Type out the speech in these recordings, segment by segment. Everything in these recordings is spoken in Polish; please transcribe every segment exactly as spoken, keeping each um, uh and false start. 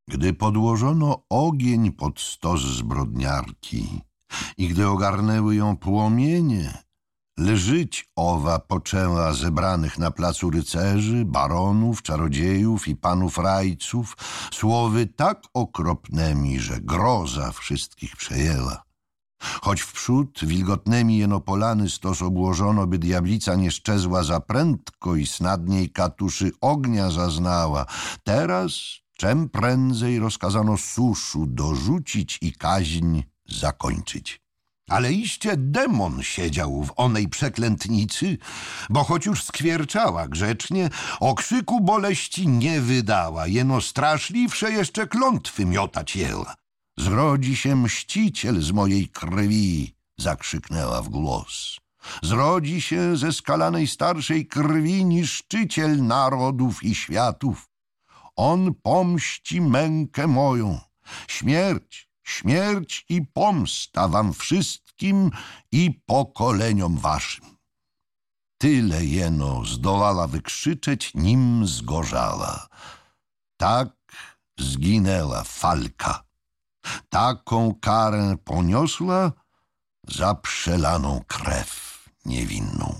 Gdy podłożono ogień pod stos zbrodniarki i gdy ogarnęły ją płomienie, lżyć owa poczęła zebranych na placu rycerzy, baronów, czarodziejów i panów rajców słowy tak okropnemi, że groza wszystkich przejęła. Choć wprzód wilgotnymi jeno polany stos obłożono, by diablica nie szczezła za prędko i snadniej katuszy ognia zaznała, teraz czem prędzej rozkazano suszu dorzucić i kaźń zakończyć. Ale iście demon siedział w onej przeklętnicy, bo choć już skwierczała grzecznie, okrzyku boleści nie wydała, jeno straszliwsze jeszcze klątwy miotać jęła. Zrodzi się mściciel z mojej krwi, zakrzyknęła w głos. Zrodzi się ze skalanej starszej krwi niszczyciel narodów i światów. On pomści mękę moją, śmierć, śmierć i pomsta wam wszystkim i pokoleniom waszym. Tyle jeno zdołała wykrzyczeć, nim zgorzała. Tak zginęła Falka. Taką karę poniosła za przelaną krew niewinną.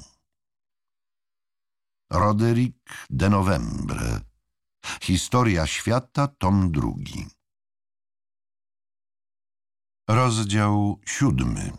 Roderick de Novembre. Historia świata, tom drugi. Rozdział siódmy.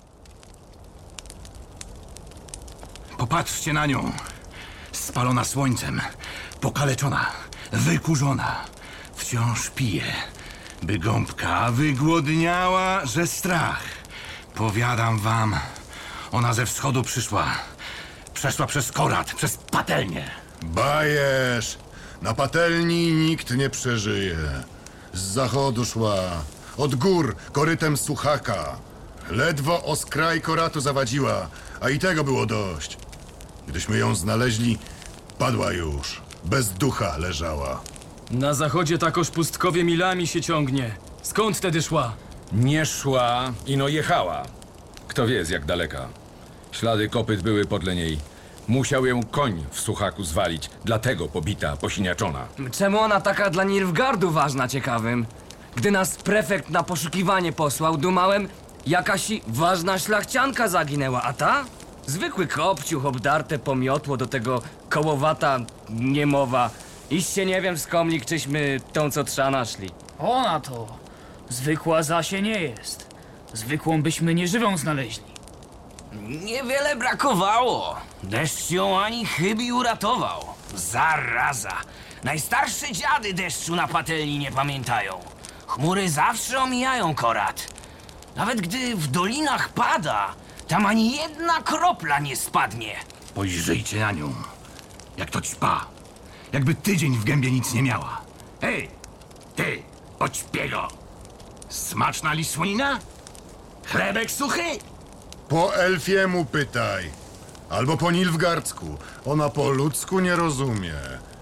Popatrzcie na nią. Spalona słońcem, pokaleczona, wykurzona. Wciąż pije, by gąbka wygłodniała, że strach. Powiadam wam, ona ze wschodu przyszła. Przeszła przez Korat, przez patelnię. Bajesz! Na patelni nikt nie przeżyje. Z zachodu szła, od gór, korytem Suchaka. Ledwo o skraj Koratu zawadziła, a i tego było dość. Gdyśmy ją znaleźli, padła już, bez ducha leżała. Na zachodzie takoż pustkowie milami się ciągnie. Skąd tedy szła? Nie szła, ino jechała. Kto wie z jak daleka. Ślady kopyt były podle niej. Musiał ją koń w Suchaku zwalić, dlatego pobita, posiniaczona. Czemu ona taka dla Nilfgaardu ważna, ciekawym? Gdy nas prefekt na poszukiwanie posłał, dumałem, jakaś ważna szlachcianka zaginęła, a ta? Zwykły kopciuch, obdarte pomiotło, do tego kołowata niemowa. Iście nie wiem, skomlik, czyśmy tą, co trza naszli. Ona to zwykła zasie nie jest. Zwykłą byśmy nieżywą znaleźli. Niewiele brakowało. Deszcz ją ani chybi uratował. Zaraza. Najstarsze dziady deszczu na patelni nie pamiętają. Chmury zawsze omijają Korat. Nawet gdy w dolinach pada, tam ani jedna kropla nie spadnie. Spojrzyjcie na nią. Jak to ćpa. Jakby tydzień w gębie nic nie miała. Hej, ty, poćpiego. Smaczna lisłonina? Chlebek suchy? Po elfiemu pytaj. Albo po nilfgaardzku. Ona po ludzku nie rozumie.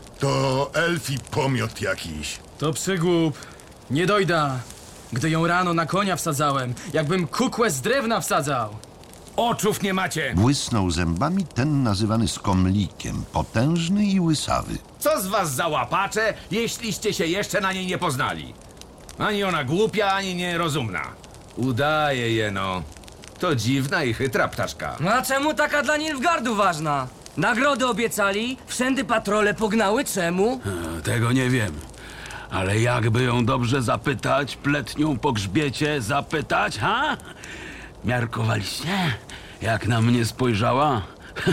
To elfi pomiot jakiś. To przygłup. Nie dojda. Gdy ją rano na konia wsadzałem, jakbym kukłę z drewna wsadzał. Oczów nie macie. Błysnął zębami ten nazywany skomlikiem, potężny i łysawy. Co z was za łapacze, jeśliście się jeszcze na niej nie poznali? Ani ona głupia, ani nierozumna. Udaje jeno. To dziwna i chytra ptaszka. No a czemu taka dla Nilfgaardu ważna? Nagrody obiecali, wszędy patrole pognały, czemu? E, Tego nie wiem. Ale jakby ją dobrze zapytać, pletnią po grzbiecie zapytać, ha? Miarkowaliście? Jak na mnie spojrzała?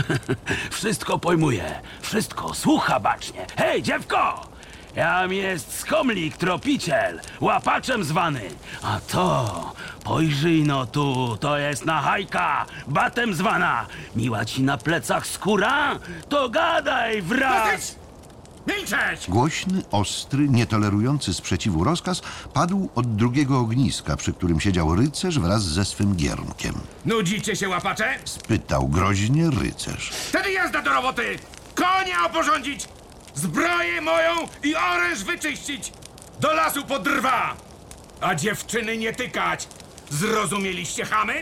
Wszystko pojmuję, wszystko, słucha bacznie. Hej, dziewko! Jam jest skomlik, tropiciel, łapaczem zwany. A to, pojrzyj no tu, to jest nachajka, batem zwana. Miła ci na plecach skóra? To gadaj wraz! Milczeć! Głośny, ostry, nietolerujący sprzeciwu rozkaz padł od drugiego ogniska, przy którym siedział rycerz wraz ze swym giermkiem. Nudzicie się, łapacze? Spytał groźnie rycerz. Wtedy jazda do roboty! Konia oporządzić! Zbroję moją i oręż wyczyścić! Do lasu pod drwa! A dziewczyny nie tykać! Zrozumieliście, chamy?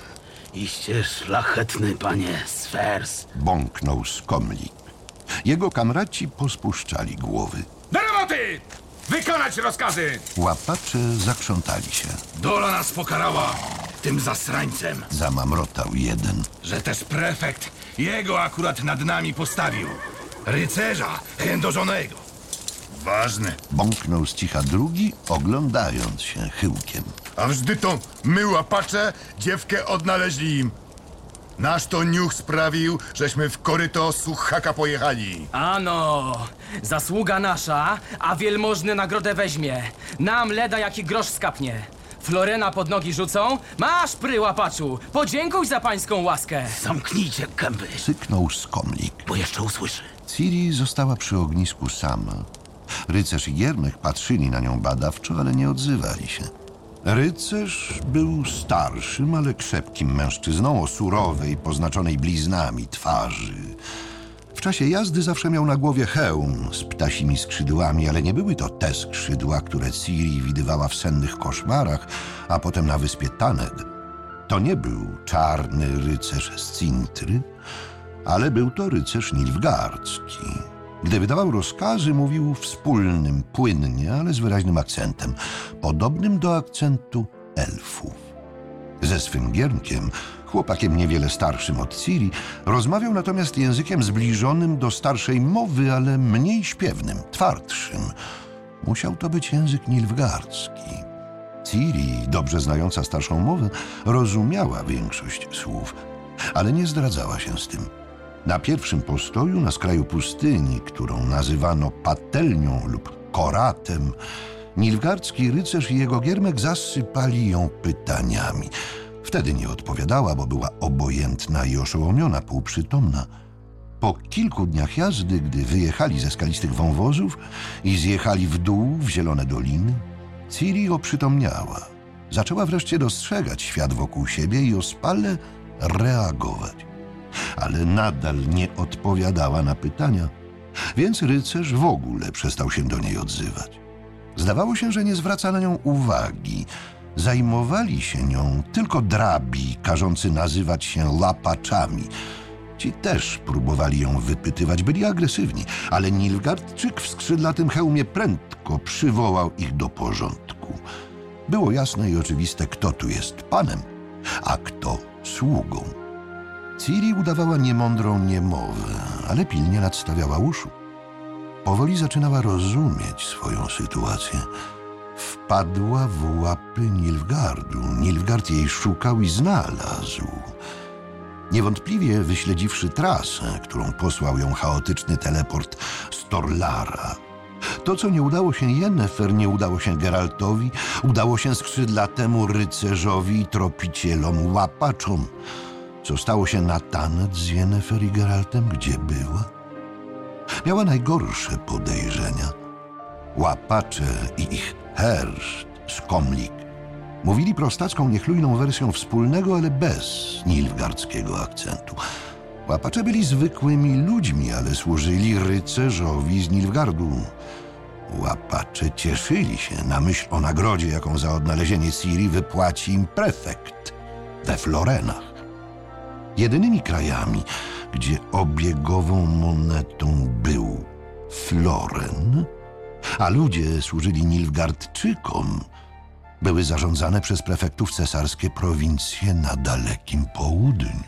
Iście szlachetny, panie Swers. Bąknął skomlik. Jego kamraci pospuszczali głowy. Do roboty! Wykonać rozkazy! Łapacze zakrzątali się. Dola nas pokarała tym zasrańcem, Zamamrotał jeden. że też prefekt jego akurat nad nami postawił. Rycerza chędożonego. Ważne. Bąknął z cicha drugi, oglądając się chyłkiem. A wżdy to my, łapacze, dziewkę odnaleźli im. Nasz to niuch sprawił, żeśmy w koryto Suchaka pojechali. Ano, zasługa nasza, a wielmożny nagrodę weźmie. Nam leda jaki grosz skapnie. Florena pod nogi rzucą. Masz, pry, łapaczu, podziękuj za pańską łaskę. Zamknijcie gęby, Syknął skomlik. bo jeszcze usłyszy. Ciri została przy ognisku sama. Rycerz i Giermek patrzyli na nią badawczo, ale nie odzywali się. Rycerz był starszym, ale krzepkim mężczyzną o surowej, poznaczonej bliznami twarzy. W czasie jazdy zawsze miał na głowie hełm z ptasimi skrzydłami, ale nie były to te skrzydła, które Ciri widywała w sennych koszmarach, a potem na wyspie Taned. To nie był czarny rycerz z Cintry, ale był to rycerz nilfgaardzki. Gdy wydawał rozkazy, mówił wspólnym, płynnie, ale z wyraźnym akcentem, podobnym do akcentu elfów. Ze swym Giermkiem, chłopakiem niewiele starszym od Ciri, rozmawiał natomiast językiem zbliżonym do starszej mowy, ale mniej śpiewnym, twardszym. Musiał to być język nilfgaardzki. Ciri, dobrze znająca starszą mowę, rozumiała większość słów, ale nie zdradzała się z tym. Na pierwszym postoju, na skraju pustyni, którą nazywano patelnią lub koratem, nilfgaardzki rycerz i jego Giermek zasypali ją pytaniami. Wtedy nie odpowiadała, bo była obojętna i oszołomiona, półprzytomna. Po kilku dniach jazdy, gdy wyjechali ze skalistych wąwozów i zjechali w dół w zielone doliny, Ciri oprzytomniała. Zaczęła wreszcie dostrzegać świat wokół siebie i ospale reagować. Ale nadal nie odpowiadała na pytania, więc rycerz w ogóle przestał się do niej odzywać. Zdawało się, że nie zwraca na nią uwagi. Zajmowali się nią tylko drabi, każący nazywać się łapaczami. Ci też próbowali ją wypytywać, byli agresywni, ale Nilfgaardczyk w skrzydlatym hełmie prędko przywołał ich do porządku. Było jasne i oczywiste, kto tu jest panem, a kto sługą. Ciri udawała niemądrą niemowę, ale pilnie nadstawiała uszu. Powoli zaczynała rozumieć swoją sytuację. Wpadła w łapy Nilfgaardu. Nilfgaard jej szukał i znalazł. Niewątpliwie wyśledziwszy trasę, którą posłał ją chaotyczny teleport z Torlara. To, co nie udało się Yennefer, nie udało się Geraltowi, udało się skrzydlatemu rycerzowi i tropicielom łapaczom. Co stało się na Taned z Yennefer i Geraltem? Gdzie była? Miała najgorsze podejrzenia. Łapacze i ich herszt, skomlik, mówili prostacką, niechlujną wersją wspólnego, ale bez nilfgaardzkiego akcentu. Łapacze byli zwykłymi ludźmi, ale służyli rycerzowi z Nilfgaardu. Łapacze cieszyli się na myśl o nagrodzie, jaką za odnalezienie Ciri wypłaci im prefekt we Florenach. Jedynymi krajami, gdzie obiegową monetą był Floren, a ludzie służyli Nilfgaardczykom, były zarządzane przez prefektów cesarskie prowincje na dalekim południu.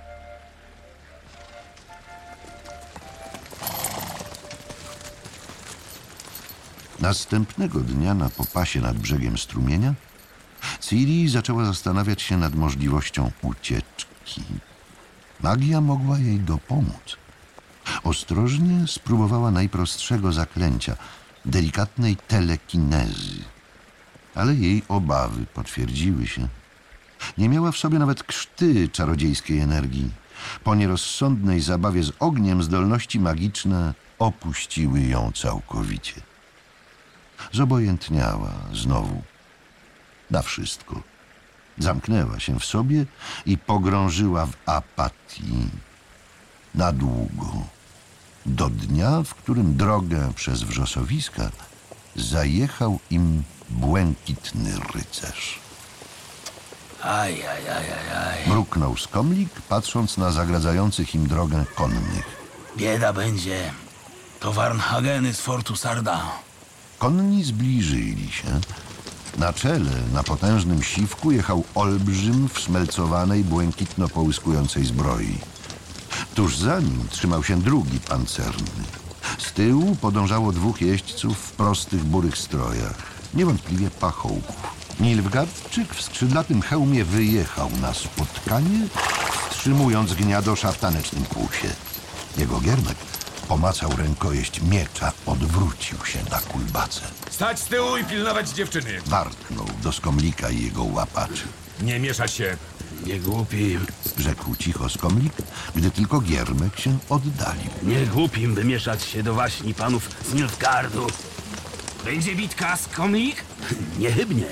Następnego dnia na popasie nad brzegiem strumienia Ciri zaczęła zastanawiać się nad możliwością ucieczki. Magia mogła jej dopomóc. Ostrożnie spróbowała najprostszego zaklęcia, delikatnej telekinezy. Ale jej obawy potwierdziły się. Nie miała w sobie nawet krzty czarodziejskiej energii. Po nierozsądnej zabawie z ogniem zdolności magiczne opuściły ją całkowicie. Zobojętniała znowu na wszystko. Zamknęła się w sobie i pogrążyła w apatii na długo. Do dnia, w którym drogę przez wrzosowiska zajechał im błękitny rycerz. Aj, aj, aj, aj, aj. Mruknął skomlik, patrząc na zagradzających im drogę konnych. Bieda będzie. To Varnhageny z Fortu Sarda. konni zbliżyli się, na czele, na potężnym siwku jechał olbrzym w szmelcowanej, błękitno połyskującej zbroi. Tuż za nim trzymał się drugi pancerny. Z tyłu podążało dwóch jeźdźców w prostych, burych strojach, niewątpliwie pachołków. Nilfgaardczyk w skrzydlatym hełmie wyjechał na spotkanie, wstrzymując gniadosza w tanecznym pulsie. Jego giermek pomacał rękojeść miecza, odwrócił się na kulbacę. Stać z tyłu i pilnować dziewczyny. Warknął do Skomlika i jego łapaczy. Nie mieszać się. Nie głupi, Rzekł cicho Skomlik, gdy tylko giermek się oddalił. nie głupim wymieszać się do waśni panów z Nilfgaardu. Będzie bitka z Komlik? Niechybnie.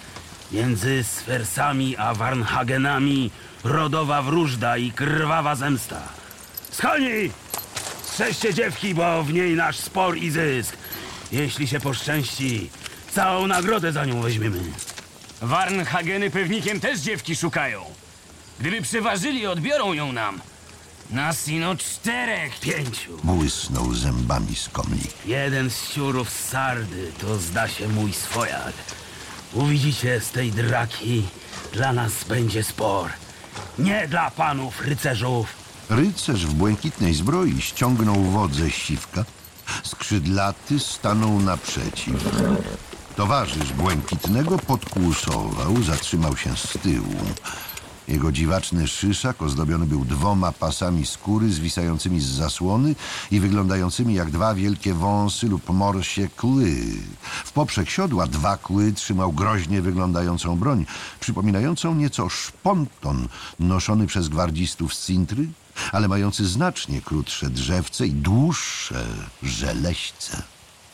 Między Swersami a Varnhagenami rodowa wróżda i krwawa zemsta. Schoni! Strzeżcie dziewki, bo w niej nasz spor i zysk. Jeśli się poszczęści, całą nagrodę za nią weźmiemy. Varnhageny pewnikiem też dziewki szukają. Gdyby przeważyli, odbiorą ją nam. Nas ino czterech. Pięciu. Błysnął zębami Skomlik. Jeden z siurów z Sardy to zda się mój swojak. Uwidzicie z tej draki, dla nas będzie spor. Nie dla panów rycerzów. Rycerz w błękitnej zbroi ściągnął wodze siwka. Skrzydlaty stanął naprzeciw. Towarzysz błękitnego podkłusował, zatrzymał się z tyłu. Jego dziwaczny szyszak ozdobiony był dwoma pasami skóry zwisającymi z zasłony i wyglądającymi jak dwa wielkie wąsy lub morsie kły. W poprzek siodła dwa kły trzymał groźnie wyglądającą broń, przypominającą nieco szponton noszony przez gwardzistów z Cintry, ale mający znacznie krótsze drzewce i dłuższe żeleśce.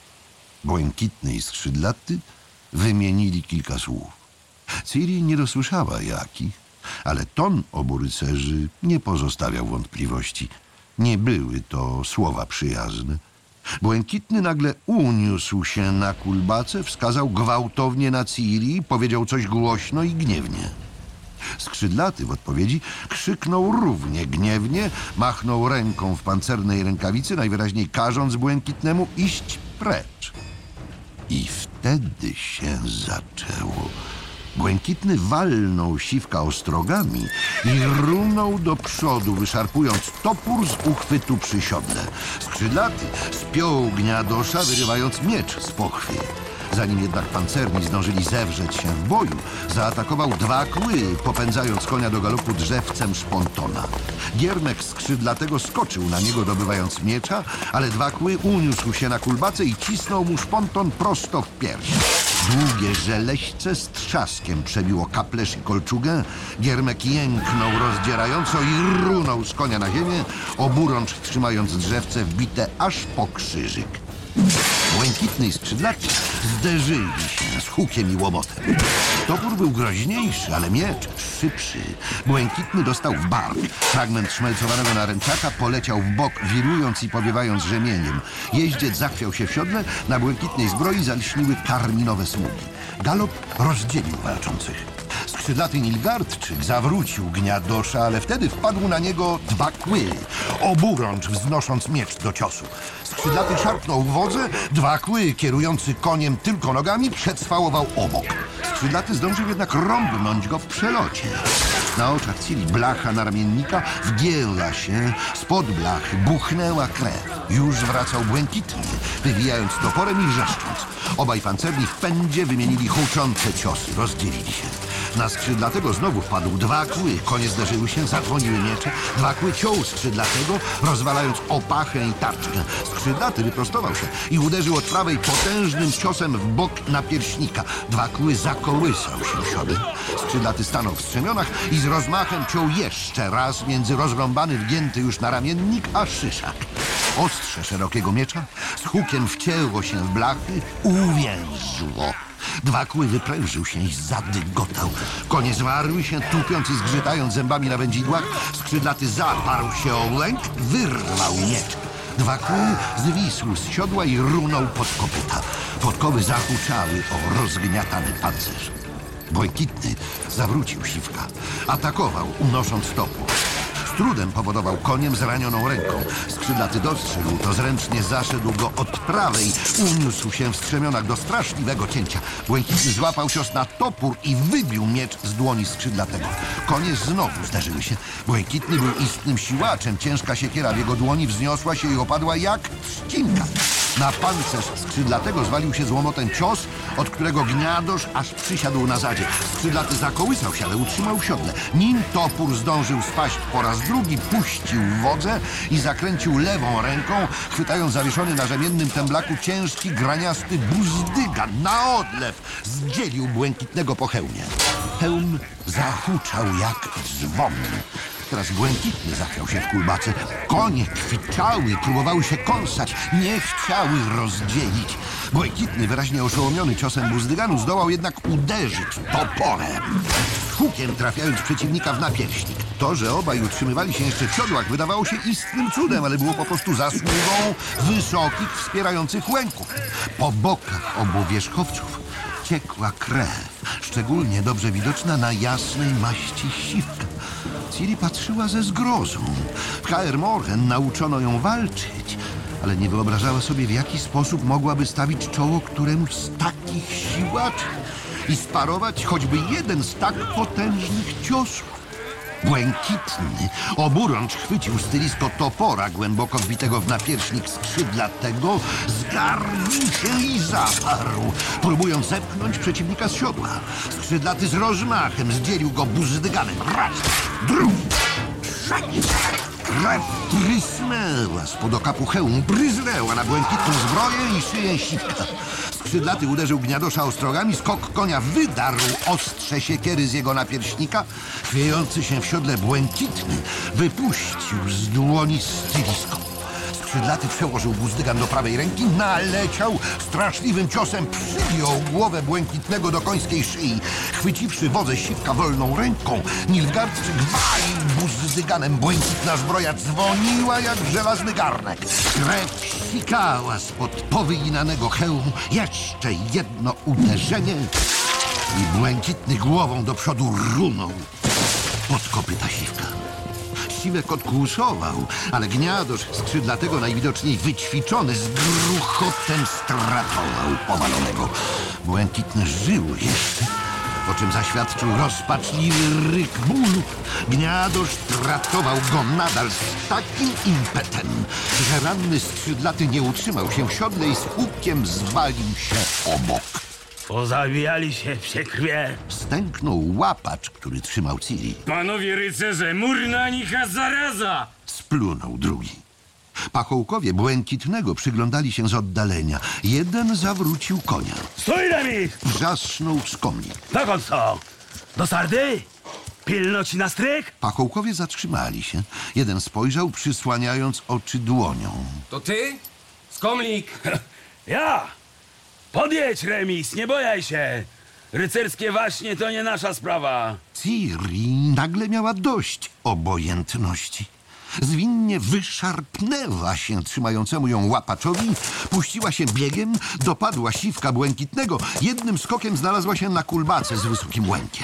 Błękitny i skrzydlaty wymienili kilka słów. Ciri nie dosłyszała jakich, ale ton obu rycerzy nie pozostawiał wątpliwości. Nie były to słowa przyjazne. Błękitny nagle uniósł się na kulbacę, wskazał gwałtownie na Ciri, powiedział coś głośno i gniewnie. Skrzydlaty w odpowiedzi krzyknął równie gniewnie, machnął ręką w pancernej rękawicy, najwyraźniej każąc Błękitnemu iść precz. I wtedy się zaczęło. Błękitny walnął siwka ostrogami i runął do przodu, wyszarpując topór z uchwytu przy siodle. Skrzydlaty spiął gniadosza, wyrywając miecz z pochwy. Zanim jednak pancerni zdążyli zewrzeć się w boju, zaatakował dwa kły, popędzając konia do galopu drzewcem szpontona. Giermek skrzydlatego skoczył na niego, dobywając miecza, ale dwa kły uniósł się na kulbacę i cisnął mu szponton prosto w pierś. Długie żeleśce z trzaskiem przebiło kaplesz i kolczugę. Giermek jęknął rozdzierająco i runął z konia na ziemię, oburącz trzymając drzewce wbite aż po krzyżyk. Błękitny i skrzydlaty zderzyli się z hukiem i łomotem. Topór był groźniejszy, ale miecz szybszy. Błękitny dostał w bark. Fragment szmelcowanego naręczaka poleciał w bok, wirując i powiewając rzemieniem. Jeździec zachwiał się w siodle, na błękitnej zbroi zalśniły karminowe smugi. Galop rozdzielił walczących. Skrzydlaty Nilfgaardczyk zawrócił gniadosza, ale wtedy wpadł na niego dwa kły, oburącz wznosząc miecz do ciosu. Skrzydlaty szarpnął w wodze, dwa kły, kierujący koniem tylko nogami, przetrwałował obok. Skrzydlaty zdążył jednak rąbnąć go w przelocie. Na oczach Ciri blacha naramiennika wgięła się, spod blachy buchnęła krew. Już wracał Błękitny, wywijając toporem i wrzeszcząc. Obaj pancerni w pędzie wymienili huczące ciosy, rozdzielili się. Na skrzydlatego znowu wpadł dwa kły, konie zderzyły się, zadzwoniły miecze. Dwa kły ciął skrzydlatego, rozwalając opachę i tarczkę. Skrzydlaty wyprostował się i uderzył od prawej potężnym ciosem w bok napierśnika. Dwa kły zakołysał się w siodle. Skrzydlaty stanął w strzemionach i z rozmachem ciął jeszcze raz między rozrąbany, wgięty już na ramiennik, a szyszak. Ostrze szerokiego miecza z hukiem wcięło się w blachy, uwięzło. Dwa kły wyprężył się i zadygotał. Konie zwarły się, tupiąc i zgrzytając zębami na wędzidłach. Skrzydlaty zaparł się o lęk, wyrwał miecz. Dwa kły zwisł z siodła i runął pod kopyta. Podkowy zahuczały o rozgniatany pancerz. Błękitny zawrócił siwka. Atakował, unosząc topór. trudem powodował koniem zranioną ręką. Skrzydlaty dostrzegł to, zręcznie zaszedł go od prawej. Uniósł się w strzemionach do straszliwego cięcia. Błękitny złapał cios na topór i wybił miecz z dłoni skrzydlatego. Konie znowu zderzyły się. Błękitny był istnym siłaczem. Ciężka siekiera w jego dłoni wzniosła się i opadła jak trzcinka. Na pancerz skrzydlatego zwalił się z łomotem cios, od którego gniadosz aż przysiadł na zadzie. Skrzydlaty zakołysał się, ale utrzymał w siodle. Nim topór zdążył spaść po raz drugi, puścił wodze i zakręcił lewą ręką, chwytając zawieszony na rzemiennym temblaku ciężki, graniasty buzdygan. Na odlew zdzielił Błękitnego po hełmie. Hełm zahuczał jak dzwon. Teraz Błękitny zachwiał się w kulbace. Konie kwiczały, próbowały się kąsać, nie chciały rozdzielić. Błękitny, wyraźnie oszołomiony ciosem buzdyganu, zdołał jednak uderzyć toporem, hukiem trafiając przeciwnika w napierśnik. To, że obaj utrzymywali się jeszcze w siodłach, wydawało się istnym cudem, ale było po prostu zasługą wysokich, wspierających łęków. Po bokach obu wierzchowców ciekła krew, szczególnie dobrze widoczna na jasnej maści siwka. Ciri patrzyła ze zgrozą. W Kaer Morhen nauczono ją walczyć, ale nie wyobrażała sobie, w jaki sposób mogłaby stawić czoło któremuś z takich siłaczy i sparować choćby jeden z tak potężnych ciosów. Błękitny oburącz chwycił stylisko topora głęboko wbitego w napierśnik skrzydlatego, zgarbił się i zaparł, próbując zepchnąć przeciwnika z siodła. Skrzydlaty z rozmachem zdzielił go buzdyganem. Raz, drugi, trzeci. Krew trysnęła spod okapu hełmu, bryznęła na błękitną zbroję i szyję siwka. Skrzydlaty uderzył gniadosza ostrogami, skok konia wydarł ostrze siekiery z jego napierśnika. Chwiejący się w siodle Błękitny wypuścił z dłoni stylisko. Skrzydlaty przełożył buzdygan do prawej ręki, naleciał straszliwym ciosem, przyjął głowę Błękitnego do końskiej szyi. Chwyciwszy wodze siwka wolną ręką, Nilfgaardczyk walił buzdyganem. Błękitna zbroja dzwoniła jak żelazny garnek. Krew sikała spod powyinanego hełmu. Jeszcze jedno uderzenie i Błękitny głową do przodu runął pod kopyta siwka. Siwek odkłusował, ale gniadosz skrzydlatego, najwidoczniej wyćwiczony, z gruchotem stratował powalonego. Błękitny żył jeszcze, o czym zaświadczył rozpaczliwy ryk bólu. Gniadosz tratował go nadal z takim impetem, że ranny skrzydlaty nie utrzymał się w siodle i z hukiem zwalił się obok. Pozabijali się psie krwie. Stęknął łapacz, który trzymał Ciri. Panowie rycerze, mur na nich, a zaraza! Splunął drugi. Pachołkowie Błękitnego przyglądali się z oddalenia. Jeden zawrócił konia. Stój, Remis! Wrzasnął skomnik. Dokąd to? Do Sardy? Pilno ci na stryk? Pachołkowie zatrzymali się. Jeden spojrzał, przysłaniając oczy dłonią. To ty? Skomlik! Ja! Podjedź, Remis, nie bojaj się. Rycerskie waśnie to nie nasza sprawa. Ciri nagle miała dość obojętności. Zwinnie wyszarpnęła się trzymającemu ją łapaczowi, puściła się biegiem, dopadła siwka Błękitnego. Jednym skokiem znalazła się na kulbace z wysokim łękiem.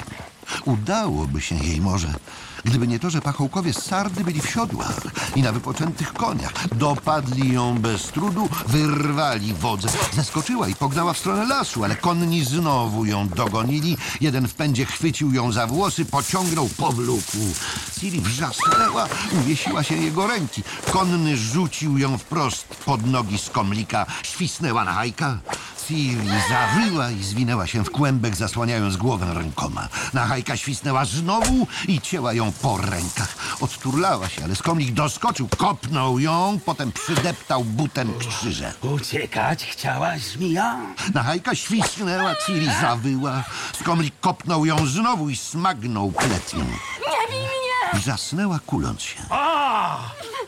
Udałoby się jej może, gdyby nie to, że pachołkowie z Sardy byli w siodłach i na wypoczętych koniach. Dopadli ją bez trudu, wyrwali wodze. Zeskoczyła i pognała w stronę lasu, ale konni znowu ją dogonili. Jeden w pędzie chwycił ją za włosy, pociągnął, powlókł. Ciri wrzasnęła, uwiesiła się jego ręki. Konny rzucił ją wprost pod nogi skomlika. Świsnęła na hajka. Ciri zawyła i zwinęła się w kłębek, zasłaniając głowę rękoma. Nachajka świsnęła znowu i cięła ją po rękach. Odturlała się, ale skomlik doskoczył, kopnął ją, potem przydeptał butem krzyże. Uciekać chciałaś, żmija? Nachajka świsnęła, Ciri zawyła. Skomlik kopnął ją znowu i smagnął pletnią. Nie bij mnie! Wrzasnęła, kuląc się. O!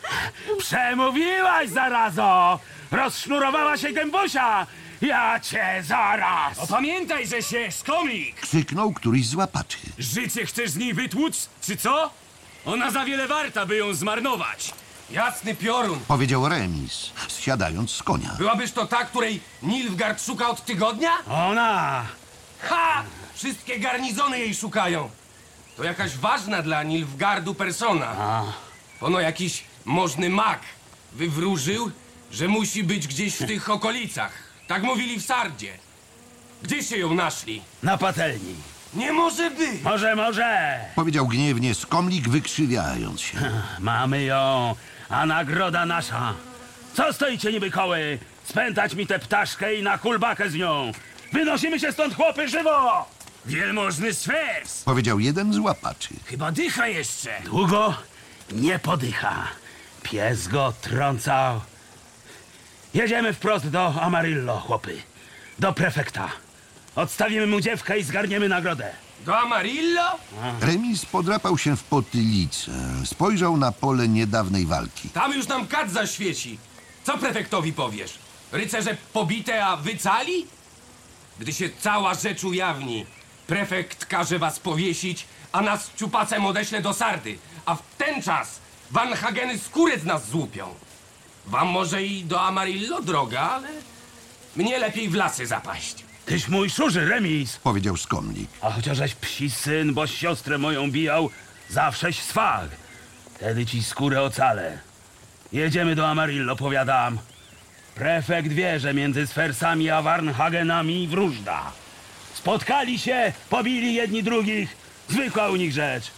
Przemówiłaś, zarazo! Rozsznurowała się gębusia! Ja cię zaraz! Opamiętaj, że się, skomlik! Krzyknął któryś z łapaczy. Życie chcesz z niej wytłuc, czy co? Ona za wiele warta, by ją zmarnować. Jasny piorun. Powiedział Remis, zsiadając z konia. Byłabyż to ta, której Nilfgaard szuka od tygodnia? Ona! Ha! Wszystkie garnizony jej szukają. To jakaś ważna dla Nilfgaardu persona. A, Pono jakiś możny mak wywróżył, że musi być gdzieś w tych okolicach. Tak mówili w Sardzie. Gdzie się ją naszli? Na patelni. Nie może być! Może, może. Powiedział gniewnie Skomlik, wykrzywiając się. Mamy ją, a nagroda nasza. Co stoicie niby koły? Spętać mi tę ptaszkę i na kulbakę z nią. Wynosimy się stąd, chłopy, żywo! Wielmożny Swers! Powiedział jeden z łapaczy. Chyba dycha jeszcze. Długo nie podycha. Pies go trącał. Jedziemy wprost do Amarillo, chłopy. Do prefekta. Odstawimy mu dziewkę i zgarniemy nagrodę. Do Amarillo? Remis podrapał się w potylicę. Spojrzał na pole niedawnej walki. Tam już nam kat zaświeci. Co prefektowi powiesz? Rycerze pobite, a wy cali? Gdy się cała rzecz ujawni, prefekt każe was powiesić, a nas ciupacem odeśle do Sardy. A w ten czas Van Hageny skórę z nas złupią. Wam może i do Amarillo droga, ale mnie lepiej w lasy zapaść. Tyś mój szurzy, Remis. Powiedział Skomlik. A chociażeś psi syn, bo siostrę moją bijał, zawsześ swag. Wtedy ci skórę ocalę. Jedziemy do Amarillo, powiadam. Prefekt wie, że między Sfersami a Varnhagenami wróżda. Spotkali się, pobili jedni drugich. Zwykła u nich rzecz.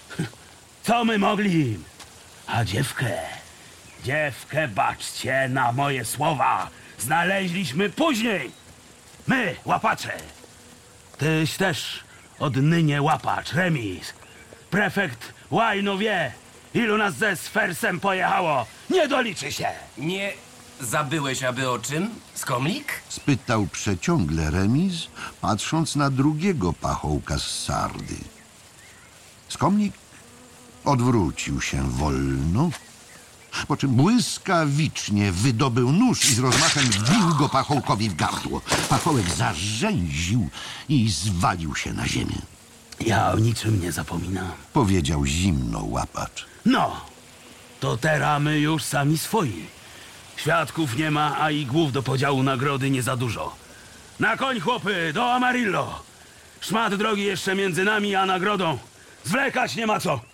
Co my mogli im? A dziewkę, dziewkę, baczcie na moje słowa. Znaleźliśmy później. My, łapacze. Tyś też od nynie łapacz, Remis. Prefekt łajno wie, ilu nas ze Sfersem pojechało. Nie doliczy się. Nie zabyłeś aby o czym, Skomlik? Spytał przeciągle Remis, patrząc na drugiego pachołka z Sardy. Skomlik odwrócił się wolno, po czym błyskawicznie wydobył nóż i z rozmachem wbił go pachołkowi w gardło. Pachołek zarzęził i zwalił się na ziemię. Ja o niczym nie zapominam. Powiedział zimno łapacz. No, to teraz my już sami swoi. Świadków nie ma, a i głów do podziału nagrody nie za dużo. Na koń, chłopy, do Amarillo. Szmat drogi jeszcze między nami a nagrodą. Zwlekać nie ma co.